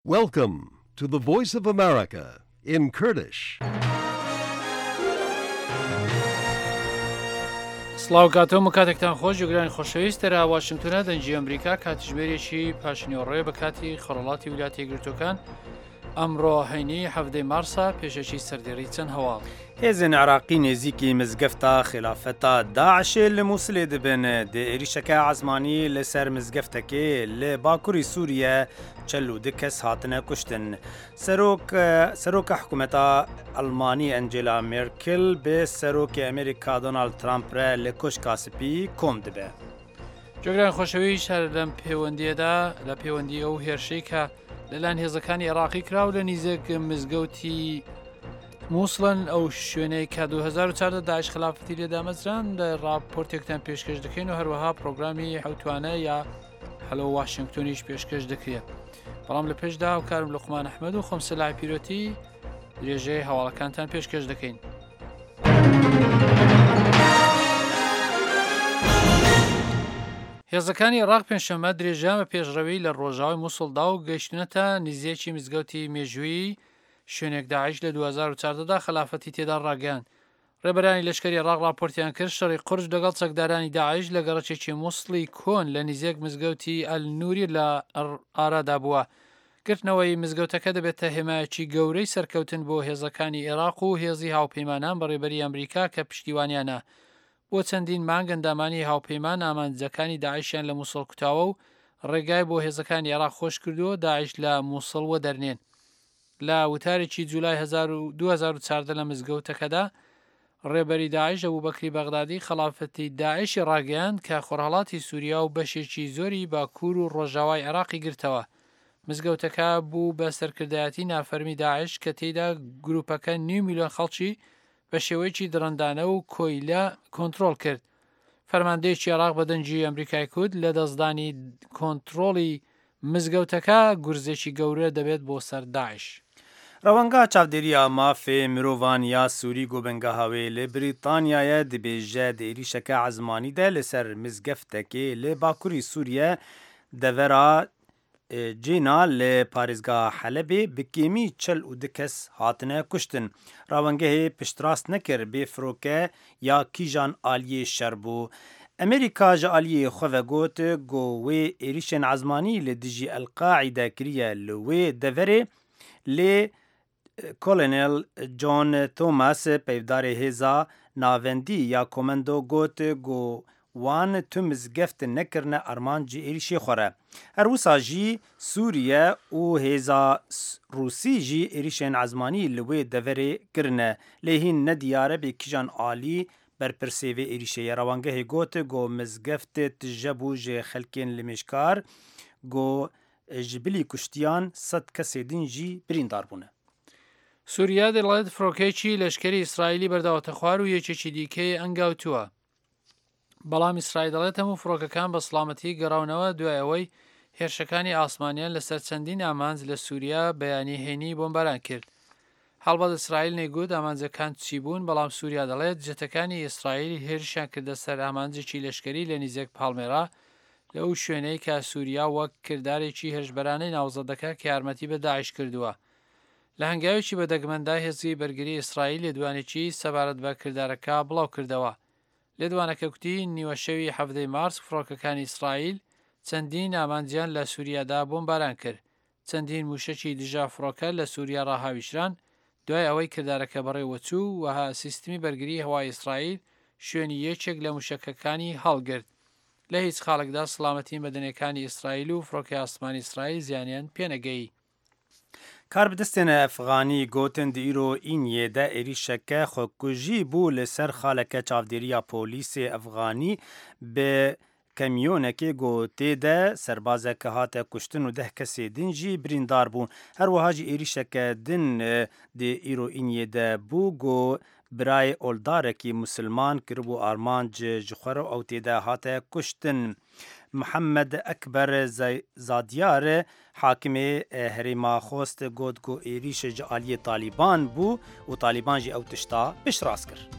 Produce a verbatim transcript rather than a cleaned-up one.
Welcome to the Voice of America in Kurdish. سڵاو کاتۆ کاتێکتان خۆش گوێگرانی خۆشەویست لە واشنگتۆنە دەنجی ئەمریکا کاتژمێرێکی پاشنیوەڕێ بە کاتی خۆڕەڵاتی ویلایەتە یەکگرتووەکان ئەمڕۆ هەینی هەفتەی مارسا پێشەکی سەردێڕی چەند هەواڵ هێزن عراقی نێزیکی مزگەفتە خلافەتە داعشێ لە مووسڵێ دەبن دە عێریشەکە عەزمانی لەسەر مزگەفتەکێ لە باکووری سووریە چەل و دو کەس هاتنە کوشتن سەرۆکە حکوومەتە ئەڵمانی ئەنجێلا مێرکل بێ سەرۆکی ئەمریکا دۆناڵد ترامپرە لە کۆشکا سپی کۆم دەبێ. جۆگران خۆشەویست هەر لەم پەیوەندیەدا لە پەیوەندی ئەو هێرشەی کە لەلایەن هێزەکانی عێراقی کراو لە نزیک مزگەوتی مووسڵن ئەو شوێنەی کە دوو هەزار و چواردە داعش خلافەتی لێدا مەزران لە ڕاپۆرتێکتان پێشکەش دەکەین و هەروەها پرۆگرامی حوتوانە یا هەلۆ واشنگتۆنیش پێشکەش دەکرێت. بەڵام لە پێشدا و کارم لوقمان ئەحمەد و خۆم سەلاح پیرۆتی درێژەی هەواڵەکانتان پێشکەش دەکەین. هێزەکانی عێراق پێنجشەممە درێژیان بە پێشڕەوی لە ڕۆژاوی مووسڵدا و گەیشتونەتە نزیەکی مزگەوتی مێژووی شوێنێک داعش لە دوو هەزار و چواردەدا خلافەتی تێدا ڕاگەیاند. ڕێبەرانی لەشکری عێراق راپۆرتیان کرد شەڕی قورج لەگەڵ چەکدارانی داعش لە گەڕەکێکی مووسڵی کۆن لە نزیەک مزگەوتی ئەلنووری لە ئارادا بووە. گرتنەوەی مزگەوتەکە دەبێتە هێمایەکی گەورەی سەرکەوتن بۆ هێزەکانی عێراق و هێزی هاوپەیمانان بەڕێبەری ئەمریکا کە پشتیوانیانە. بۆ چەندین مانگ ئەندامانی هاوپەیمان ئامانجەکانی داعشیان لە مووسڵ کوتاوە و ڕێگای بۆ هێزەکانی عێراق خۆش کردووە داعش لە مووسڵ وە دەرنێن. لە وتارێکی جولای دوو هەزار و چواردە لە مزگەوتەکەدا ڕێبەری داعش ئەبوبەکری بەغدادی خلافەتی داعشی ڕاگەیاند کە خۆرهەڵاتی سووریا و بەشێکی زۆری باکوور و ڕۆژاوای عێراقی گرتەوە. مزگەوتەکە بوو بە سەرکردایەتی نافەرمی داعش کە تێیدا گروپەکە نیو میلیۆن خەڵکی بە شێوەیەکی درەندانە و کۆیلە کۆنتترۆل کرد. فەرماندەیەکی عێراق بە دەنجی ئەمریکای کورد لە دەستدانی کۆنتترۆڵی مزگەوتەکە گورزێکی گەورە دەبێت بۆ سەر داعش. ڕەوەنگا چاودێریە مافێ مرۆڤان یا سووری گۆبنگە هاوێ لە بریتانیایە دەبێژە دێریشەکە عەزمانیدا لەسەر مزگەفتەکێ لە باکووری سووریە دەڤەرا جێنا لە پارێزگا حەلەبێ بکێمی چەل و دو کەس هاتنە کوشتن. ڕاوەنگەهێ پشتڕاست نەکرد بێ فرۆکە یا کیژان ئالیێ شەر بوو. ئەمریکا ji aliyê xwe vegot got wê êrişên ezmanî li dijî Elqaîde kiriye li wê deverê lê Kolonel John Thomas peyvdarê hêza navendî ya komendo got got wan tu mizgeftin nekirine armancî êrişê xwe re. Her wisa jî Sûriye û hêza Rûsî jî êrişên ezmanî li wê deverê kirine lê hîn nediyare bê kîjan alî berpirsêvê êrişeyê. Rawangehê got got mizgeftê tije bû ji xelkên li mêşkar got ji bilî kuştiyan sed kesê din jî birîndar bûne. سووریا دەڵێت فڕۆکەیەکی لەشکری ئیسرائیلی بەرداوەتە خوار و یەکێکی دیکەی ئەنگاوتووە. بەڵام ئیسرائیل دەڵێت هەموو فڕۆکەکان بە سڵامەتی گەڕاونەوە دوای ئەوەی هێرشەکانی ئاسمانیان لەسەر چەندین ئامانج لە سووریا بەیانی هێنی بۆمباران کرد. هەڵبەت ئیسرائیل نێگوت ئامانجەکان چی بوون، بەڵام سووریا دەڵێت جەتەکانی ئیسرائیل هێرشیان کردە سەر ئامانجێکی لەشکری لە نزیک پاڵمێرا لە ئەو شوێنەی کە سووریا وەک کردارێکی هێرشبەرانەی ناوزەدەکە کە یارمەتی بە داعش کردووە. لە هەنگاوێکی بەدەگمەندای هێزی بەرگری ئیسرائیل لێدوانێکی سەبارەت بە کردارەکە بڵاو کردەوە. لێدوانەکە کوتی نیوە شەوی هەفتەی مارس فڕۆکەکانی ئیسرائیل چەندین ئامانجیان لە سووریادا بۆمباران کرد. چەندین موشەکی دژا فڕۆکە لە سووریا ڕاهاویشران دوای ئەوەی کردارەکە بەڕێوەچوو وەها سیستمی بەرگری هەوای ئیسرائیل شوێنی یەکێک لە موشەکەکانی هەڵگرت. لە هیچ خاڵێکدا سڵامەتی بەدنەکانی ئیسرائیل و فڕۆکەی ئاسمانی ئیسرائیل زیانیان پێنەگەی. کاربدەستێنە ئەفغانی گوتن دیرۆ ئینیێدە عێریشەکە خۆکوژی بوو لەسەر خاڵەکە چاودێریە پۆلیسێ ئەفغانی بە کەمیۆنێکی گۆتێدە سەربازەکە هاتە کوشتن و دەه کەسێ din jî birîndar bûn. Herwiha jî êrişeke din dê îro înyêde bû got birayê oldarekî musilman kiribû armanc ji xwe re ew têde hate kuştin. Mihemed Ekber Zadiyar hakimê herêma xwest got ku êrişê ji aliyê Talîban bû û Talîban jî ew tişta piştrast kir.